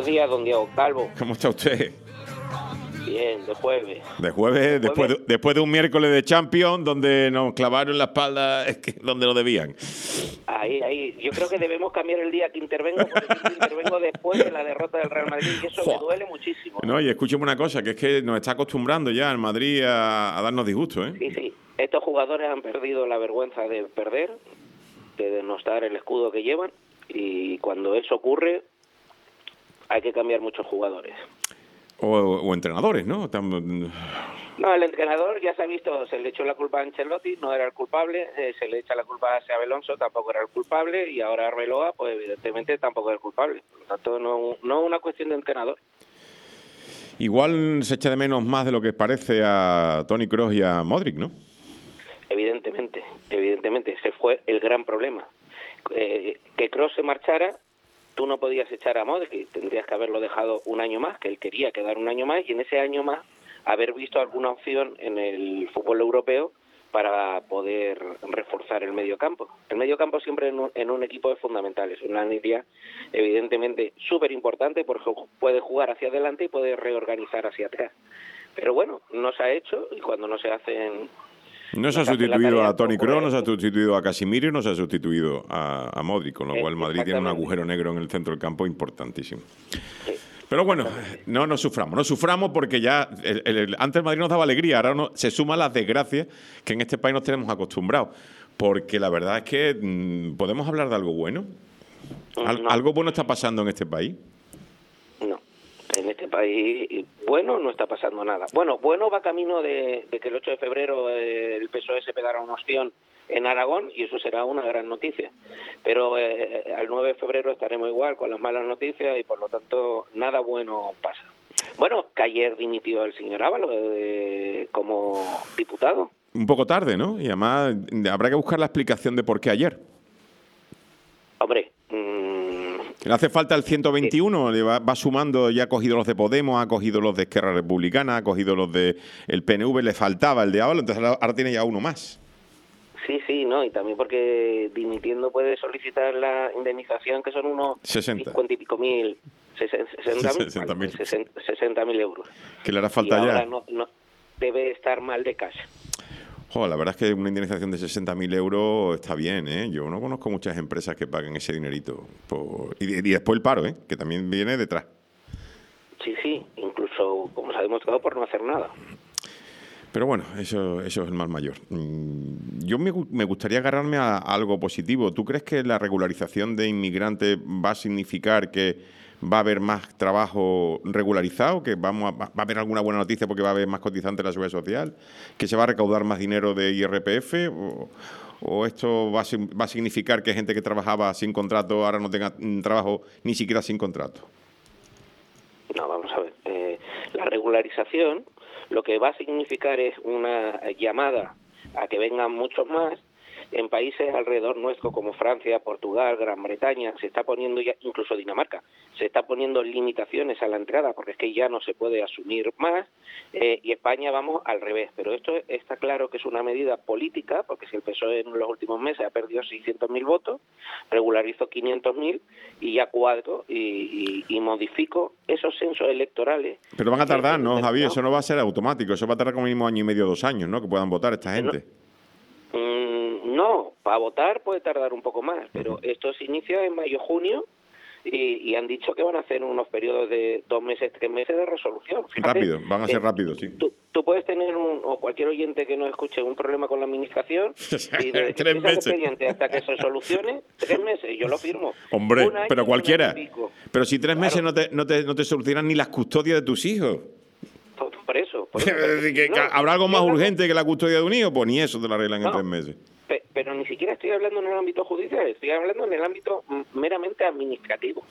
Buenos días, don Diego Calvo. ¿Cómo está usted? Bien, de jueves. De jueves, después de un miércoles de Champions, donde nos clavaron la espalda donde lo debían. Ahí. Yo creo que debemos cambiar el día que intervengo, porque intervengo después de la derrota del Real Madrid, y eso me duele muchísimo. No, y escúcheme una cosa, que es que nos está acostumbrando ya el Madrid a darnos disgusto, ¿eh? Sí. Estos jugadores han perdido la vergüenza de perder, de denostar el escudo que llevan, y cuando eso ocurre, hay que cambiar muchos jugadores. O entrenadores, ¿no? No, el entrenador ya se ha visto, se le echó la culpa a Ancelotti, no era el culpable, se le echa la culpa a Xabi Alonso, tampoco era el culpable, y ahora Arbeloa, pues evidentemente tampoco es el culpable. Por lo tanto, no es una cuestión de entrenador. Igual se echa de menos más de lo que parece a Toni Kroos y a Modric, ¿no? Evidentemente, ese fue el gran problema. Que Kroos se marchara, tú no podías echar a Modric, tendrías que haberlo dejado un año más, que él quería quedar un año más, y en ese año más haber visto alguna opción en el fútbol europeo para poder reforzar el mediocampo. El mediocampo siempre en un equipo es fundamental, es una línea evidentemente súper importante porque puede jugar hacia adelante y puede reorganizar hacia atrás. Pero bueno, no se ha hecho, y cuando no se hacen... No se ha sustituido a Toni Kroos, no se ha sustituido a Casemiro y no se ha sustituido a Modric, con lo cual Madrid tiene un agujero negro en el centro del campo importantísimo. Sí. Pero bueno, no suframos porque ya antes Madrid nos daba alegría, ahora se suman las desgracias que en este país nos tenemos acostumbrados. Porque la verdad es que ¿podemos hablar de algo bueno? No. ¿Algo bueno está pasando en este país? No, en este país bueno no está pasando nada. Bueno va camino de que el 8 de febrero el PSOE se pegará una ostión en Aragón, y eso será una gran noticia. Pero al 9 de febrero estaremos igual con las malas noticias, y por lo tanto nada bueno pasa. Bueno, que ayer dimitió el señor Ábalos como diputado. Un poco tarde, ¿no? Y además habrá que buscar la explicación de por qué ayer. Hombre... ¿Le hace falta el 121? Le va sumando, ya ha cogido los de Podemos, ha cogido los de Esquerra Republicana, ha cogido los de el PNV, le faltaba el de Ábalos, entonces ahora tiene ya uno más. Sí, no, y también porque dimitiendo puede solicitar la indemnización, que son unos 50 y pico mil, 60.000 euros. Que le hará falta y ya. Ahora no debe estar mal de cash. La verdad es que una indemnización de 60.000 euros está bien, ¿eh? Yo no conozco muchas empresas que paguen ese dinerito. Y después el paro, ¿eh? Que también viene detrás. Sí, incluso, como se ha demostrado, por no hacer nada. Pero bueno, eso es el mal mayor. Yo me gustaría agarrarme a algo positivo. ¿Tú crees que la regularización de inmigrantes va a significar que va a haber más trabajo regularizado? ¿Que va a haber alguna buena noticia porque va a haber más cotizantes en la Seguridad Social? ¿Que se va a recaudar más dinero de IRPF? ¿O esto va a significar que gente que trabajaba sin contrato ahora no tenga trabajo ni siquiera sin contrato? No, vamos a ver. La regularización lo que va a significar es una llamada a que vengan muchos más. En países alrededor nuestro como Francia, Portugal, Gran Bretaña, se está poniendo ya, incluso Dinamarca, se está poniendo limitaciones a la entrada porque es que ya no se puede asumir más, y España vamos al revés. Pero esto está claro que es una medida política, porque si el PSOE en los últimos meses ha perdido 600.000 votos, regularizó 500.000 y ya 4 y modificó esos censos electorales. Pero van a tardar, ¿no, Javier? Eso no va a ser automático, eso va a tardar como mínimo 1 año y medio, 2 años, ¿no? Que puedan votar esta gente. No, para votar puede tardar un poco más, pero esto se inicia en mayo-junio y han dicho que van a hacer unos periodos de 2 meses, 3 meses de resolución. Fíjate, rápido, van a ser rápidos, sí. Tú puedes tener o cualquier oyente que no escuche un problema con la administración y desde que 3 meses. El expediente hasta que se solucione, 3 meses, yo lo firmo. Hombre, pero año, cualquiera. Pero si 3 meses no te solucionan ni las custodias de tus hijos. Por eso. ¿Habrá algo más urgente que la custodia de un hijo? Pues ni eso te lo arreglan en 3 meses. Pero ni siquiera estoy hablando en el ámbito judicial, estoy hablando en el ámbito meramente administrativo.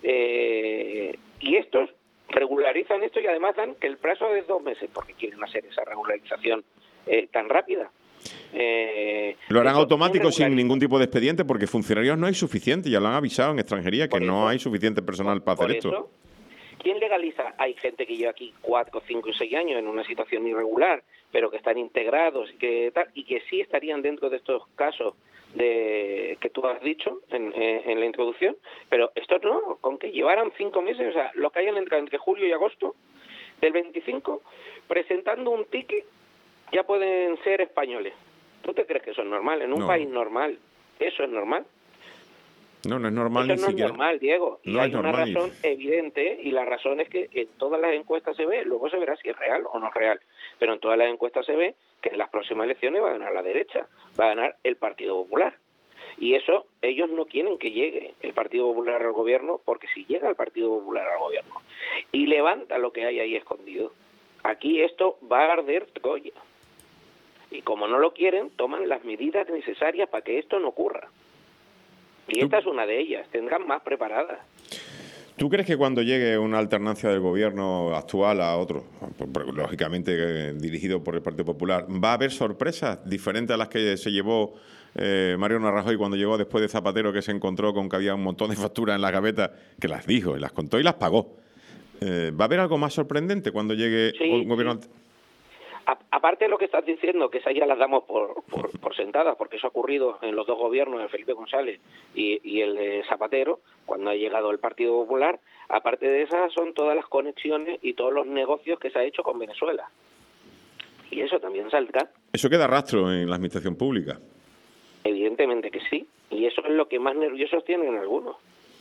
Y estos regularizan esto y además dan que el plazo es 2 meses, porque quieren hacer esa regularización tan rápida. Lo harán automático sin ningún tipo de expediente, porque funcionarios no hay suficiente, ya lo han avisado en extranjería, que no hay suficiente personal para hacer esto. ¿Quién legaliza? Hay gente que lleva aquí 4, 5 y 6 años en una situación irregular, pero que están integrados y que sí estarían dentro de estos casos que tú has dicho en la introducción, pero esto no, con que llevaran 5 meses, o sea, los que hayan entrado entre julio y agosto del 25, presentando un ticket, ya pueden ser españoles. ¿Tú te crees que eso es normal? En un país normal, ¿eso es normal? No, no es normal ni siquiera. Eso no es normal, Diego. Y hay una razón evidente, y la razón es que en todas las encuestas se ve, luego se verá si es real o no es real, pero en todas las encuestas se ve que en las próximas elecciones va a ganar la derecha, va a ganar el Partido Popular. Y eso, ellos no quieren que llegue el Partido Popular al gobierno, porque si llega el Partido Popular al gobierno y levanta lo que hay ahí escondido, aquí esto va a arder Troya. Y como no lo quieren, toman las medidas necesarias para que esto no ocurra. Y esta es una de ellas, tendrán más preparadas. ¿Tú crees que cuando llegue una alternancia del gobierno actual a otro, lógicamente dirigido por el Partido Popular, va a haber sorpresas diferentes a las que se llevó Mariano Rajoy cuando llegó después de Zapatero, que se encontró con que había un montón de facturas en la gaveta, que las dijo, y las contó y las pagó? ¿Va a haber algo más sorprendente cuando llegue un gobierno? Sí. Aparte de lo que estás diciendo, que esas ya las damos por sentadas, porque eso ha ocurrido en los dos gobiernos, de Felipe González y el de Zapatero, cuando ha llegado el Partido Popular. Aparte de esas, son todas las conexiones y todos los negocios que se ha hecho con Venezuela. Y eso también saldrá. ¿Eso queda rastro en la administración pública? Evidentemente que sí. Y eso es lo que más nerviosos tienen algunos.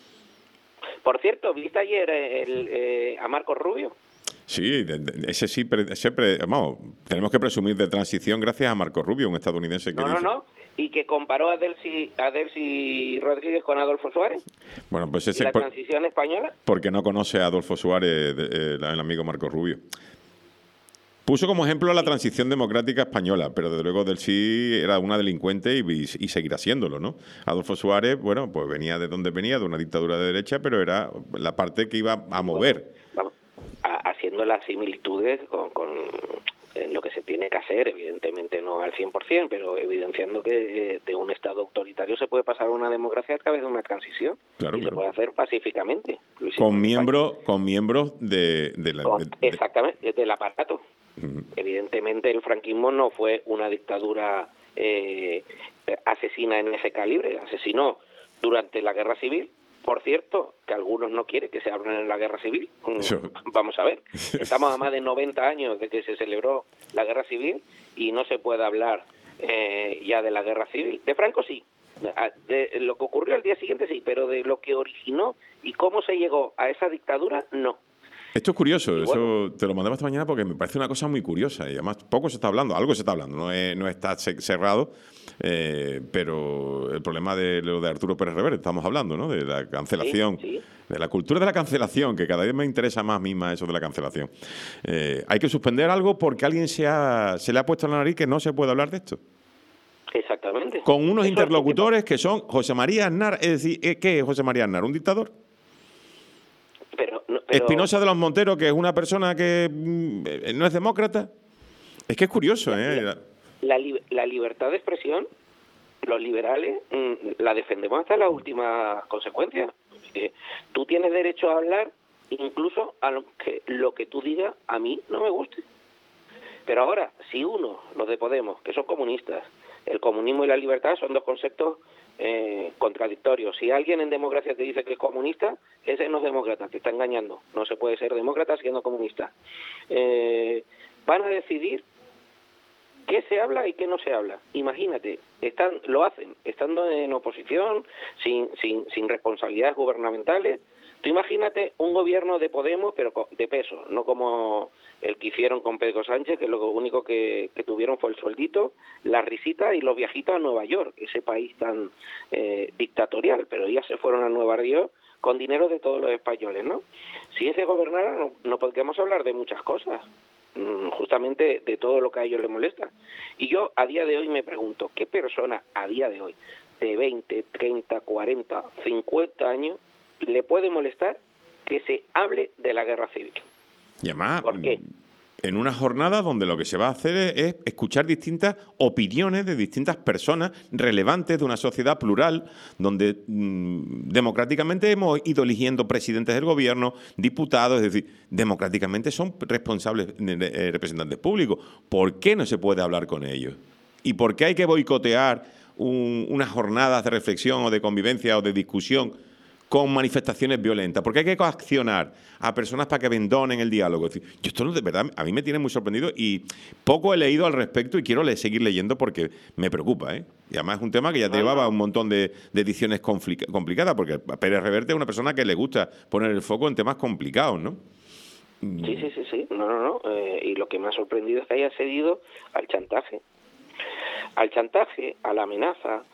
Por cierto, ¿viste ayer a Marcos Rubio? Sí, ese sí, siempre, vamos, tenemos que presumir de transición gracias a Marco Rubio, un estadounidense que y que comparó a Delcy Rodríguez con Adolfo Suárez. Bueno, pues ese... ¿La transición española? Porque no conoce a Adolfo Suárez, el amigo Marco Rubio. Puso como ejemplo la transición democrática española, pero desde luego Delcy era una delincuente y seguirá siéndolo, ¿no? Adolfo Suárez, bueno, pues venía de donde venía, de una dictadura de derecha, pero era la parte que iba a mover. Vamos, haciendo las similitudes con lo que se tiene que hacer, evidentemente no al 100%, pero evidenciando que de un Estado autoritario se puede pasar a una democracia a través de una transición. Claro, se puede hacer pacíficamente. Con miembros exactamente, del aparato. Evidentemente el franquismo no fue una dictadura asesina en ese calibre, asesinó durante la Guerra Civil. Por cierto, que algunos no quieren que se abran en la Guerra Civil. Vamos a ver, estamos a más de 90 años de que se celebró la Guerra Civil y no se puede hablar ya de la Guerra Civil. De Franco sí, de lo que ocurrió al día siguiente sí, pero de lo que originó y cómo se llegó a esa dictadura, no. Esto es curioso, eso te lo mandaba esta mañana porque me parece una cosa muy curiosa y además poco se está hablando, algo se está hablando, no está cerrado, pero el problema de lo de Arturo Pérez Reverte, estamos hablando, ¿no? De la cancelación, de la cultura de la cancelación, que cada vez me interesa más misma eso de la cancelación. Hay que suspender algo porque a alguien se le ha puesto en la nariz que no se puede hablar de esto. Exactamente. Con unos interlocutores que son José María Aznar, es decir, ¿qué es José María Aznar? ¿Un dictador? Pero Espinosa de los Monteros, que es una persona que no es demócrata. Es que es curioso, ¿eh? La libertad de expresión, los liberales la defendemos hasta las últimas consecuencias. Tú tienes derecho a hablar incluso a lo que tú digas a mí no me guste. Pero ahora, si los de Podemos, que son comunistas, el comunismo y la libertad son dos conceptos contradictorios. Si alguien en democracia te dice que es comunista, ese no es demócrata, te está engañando. No se puede ser demócrata siendo comunista. Van a decidir qué se habla y qué no se habla. Imagínate, lo hacen estando en oposición, sin responsabilidades gubernamentales. Tú imagínate un gobierno de Podemos, pero de peso, no como el que hicieron con Pedro Sánchez, que lo único que tuvieron fue el sueldito, las risitas y los viajitos a Nueva York, ese país tan dictatorial, pero ya se fueron a Nueva York con dinero de todos los españoles, ¿no? Si ese gobernara, no podríamos hablar de muchas cosas, justamente de todo lo que a ellos les molesta. Y yo a día de hoy me pregunto, ¿qué persona a día de hoy, de 20, 30, 40, 50 años, le puede molestar que se hable de la guerra civil? Y además, ¿por qué? En una jornada donde lo que se va a hacer es escuchar distintas opiniones de distintas personas relevantes de una sociedad plural, donde democráticamente hemos ido eligiendo presidentes del gobierno, diputados, es decir, democráticamente son responsables, representantes públicos. ¿Por qué no se puede hablar con ellos? ¿Y por qué hay que boicotear unas jornadas de reflexión o de convivencia o de discusión con manifestaciones violentas? Porque hay que coaccionar a personas para que abandonen el diálogo. Es decir, yo esto de verdad a mí me tiene muy sorprendido y poco he leído al respecto y quiero seguir leyendo porque me preocupa, ¿eh? Y además es un tema que ya llevaba un montón de ediciones complicadas, porque Pérez Reverte es una persona que le gusta poner el foco en temas complicados, ¿no? Sí. No. Y lo que me ha sorprendido es que haya cedido al chantaje. Al chantaje, a la amenaza,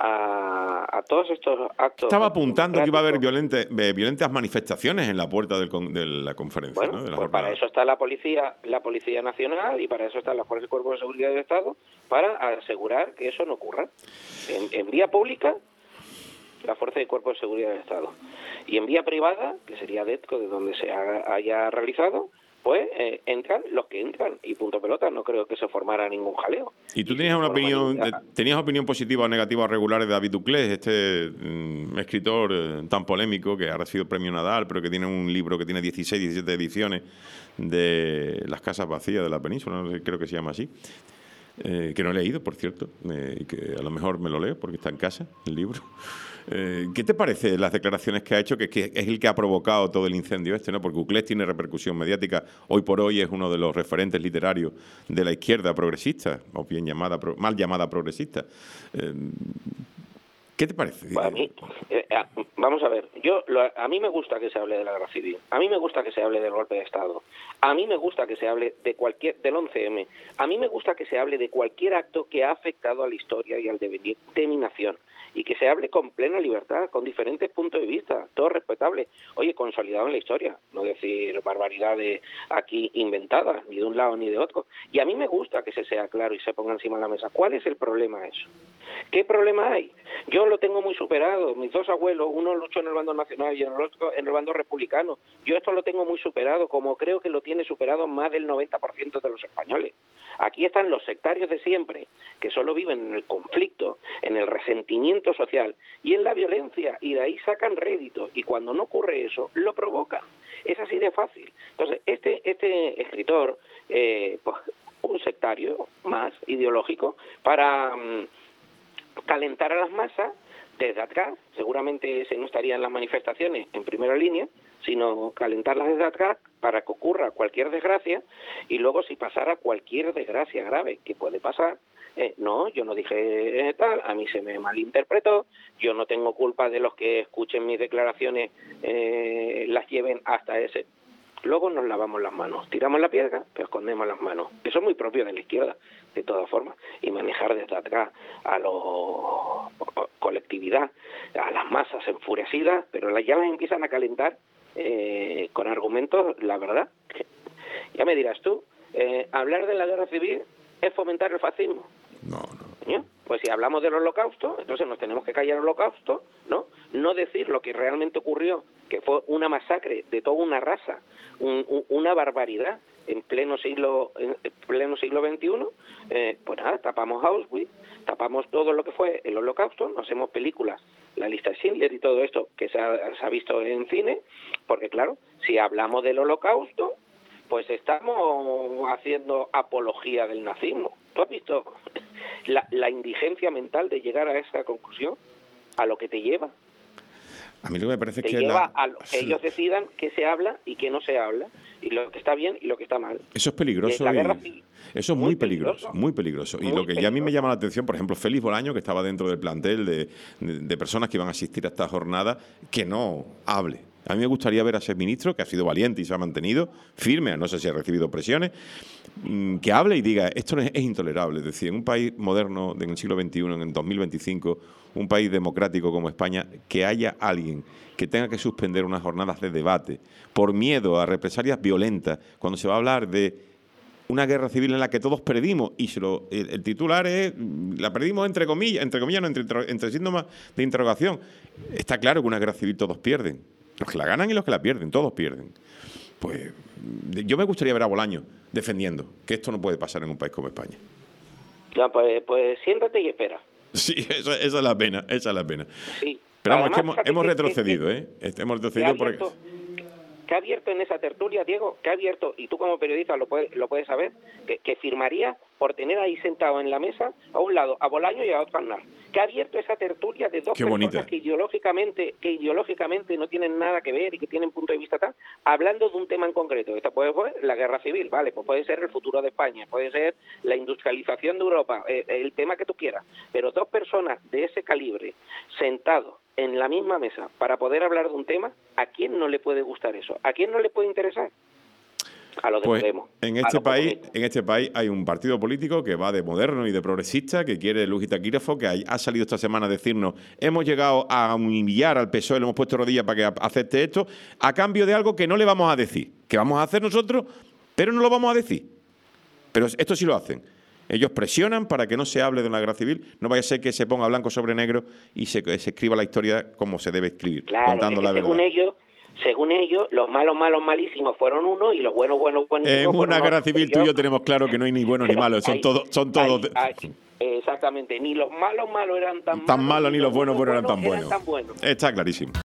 a todos estos actos. Estaba apuntando que iba a haber violentas manifestaciones en la puerta de la conferencia. Bueno, ¿no? De la pues para eso está la Policía Nacional y para eso están las Fuerzas y Cuerpos de Seguridad del Estado, para asegurar que eso no ocurra. En vía pública, la Fuerza y Cuerpos de Seguridad del Estado. Y en vía privada, que sería DETCO, de donde se haya realizado, pues entran los que entran y punto pelota. No creo que se formara ningún jaleo. ¿Y tú tenías tenías opinión positiva o negativa o regular de David Duclés, este escritor tan polémico que ha recibido el premio Nadal, pero que tiene un libro que tiene 16, 17 ediciones de Las casas vacías de la península, no sé, creo que se llama así, que no he leído, por cierto, y que a lo mejor me lo leo porque está en casa el libro? ¿Qué te parece las declaraciones que ha hecho, que es el que ha provocado todo el incendio este, ¿no? Porque Uclés tiene repercusión mediática, hoy por hoy es uno de los referentes literarios de la izquierda progresista, o bien mal llamada progresista. ¿Qué te parece? Pues vamos a ver, a mí me gusta que se hable de la guerra civil, a mí me gusta que se hable del golpe de Estado, a mí me gusta que se hable del 11M, a mí me gusta que se hable de cualquier acto que ha afectado a la historia y al devenir de mi nación, y que se hable con plena libertad, con diferentes puntos de vista, todo respetable, oye, consolidado en la historia, no decir barbaridades aquí inventadas, ni de un lado ni de otro. Y a mí me gusta que se sea claro y se ponga encima de la mesa. ¿Cuál es el problema de eso? ¿Qué problema hay? Yo lo tengo muy superado. Mis dos abuelos, uno luchó en el bando nacional y el otro en el bando republicano. Yo esto lo tengo muy superado, como creo que lo tiene superado más del 90% de los españoles. Aquí están los sectarios de siempre, que solo viven en el conflicto, en el resentimiento social y en la violencia, y de ahí sacan rédito, y cuando no ocurre eso, lo provocan. Es así de fácil. Entonces, este escritor, pues un sectario más ideológico, para calentar a las masas desde atrás, seguramente ese no estaría en las manifestaciones en primera línea, sino calentarlas desde atrás para que ocurra cualquier desgracia, y luego si pasara cualquier desgracia grave que puede pasar, no, yo no dije tal, a mí se me malinterpretó, yo no tengo culpa de los que escuchen mis declaraciones, las lleven hasta ese. Luego nos lavamos las manos, tiramos la piedra, pero escondemos las manos. Eso es muy propio de la izquierda, de todas formas. Y manejar desde atrás a la colectividad, a las masas enfurecidas, pero ya las empiezan a calentar con argumentos, la verdad. Ya me dirás tú, hablar de la guerra civil es fomentar el fascismo. No. Pues si hablamos del Holocausto, entonces nos tenemos que callar el Holocausto, ¿no? No decir lo que realmente ocurrió, que fue una masacre de toda una raza, una barbaridad en pleno siglo XXI. Pues nada, tapamos Auschwitz, tapamos todo lo que fue el Holocausto, nos hacemos películas, la lista de Schindler y todo esto que se ha visto en cine, porque claro, si hablamos del Holocausto, pues estamos haciendo apología del nazismo. ¿Tú has visto la indigencia mental de llegar a esa conclusión? ¿A lo que te lleva? A mí lo que me parece te es que lleva a que ellos decidan qué se habla y qué no se habla, y lo que está bien y lo que está mal. Eso es peligroso. Eso es muy peligroso, muy peligroso. Y lo que ya a mí me llama la atención, por ejemplo, Félix Bolaño, que estaba dentro del plantel de personas que iban a asistir a esta jornada, que no hable. A mí me gustaría ver a ese ministro, que ha sido valiente y se ha mantenido firme, no sé si ha recibido presiones, que hable y diga, esto es intolerable. Es decir, en un país moderno, en el siglo XXI, en el 2025, un país democrático como España, que haya alguien que tenga que suspender unas jornadas de debate por miedo a represalias violentas, cuando se va a hablar de una guerra civil en la que todos perdimos, y el titular es, la perdimos entre comillas, no, entre síntomas de interrogación. Está claro que una guerra civil todos pierden. Los que la ganan y los que la pierden, todos pierden. Pues yo me gustaría ver a Bolaño defendiendo que esto no puede pasar en un país como España. Ya, pues siéntate y espera. Sí, esa es la pena, Sí. Pero vamos, es que hemos retrocedido, hemos retrocedido porque... ¿Qué ha abierto en esa tertulia, Diego? ¿Qué ha abierto? Y tú como periodista lo puedes saber, que firmaría por tener ahí sentado en la mesa, a un lado a Bolaño y a otro a Aznar. que ha abierto esa tertulia de dos Qué personas bonita. que ideológicamente no tienen nada que ver y que tienen punto de vista tal, hablando de un tema en concreto. Esta puede ser la guerra civil, vale, pues puede ser el futuro de España, puede ser la industrialización de Europa, el tema que tú quieras, pero dos personas de ese calibre sentados en la misma mesa para poder hablar de un tema, ¿a quién no le puede gustar eso? ¿A quién no le puede interesar? A los de Pues Podemos. en este país hay un partido político que va de moderno y de progresista, que quiere Luis Taquígrafo, que ha salido esta semana a decirnos: hemos llegado a humillar al PSOE, le hemos puesto rodillas para que acepte esto, a cambio de algo que no le vamos a decir, que vamos a hacer nosotros, pero no lo vamos a decir. Pero esto sí lo hacen. Ellos presionan para que no se hable de una guerra civil, no vaya a ser que se ponga blanco sobre negro y se escriba la historia como se debe escribir, claro, contando la verdad. Según ellos, los malos, malísimos fueron unos y los buenos, buenísimos en una guerra civil tú y yo tenemos claro que no hay ni buenos ni malos, son todos. Exactamente, ni los malos eran tan malos, ni los buenos eran tan buenos. Está clarísimo.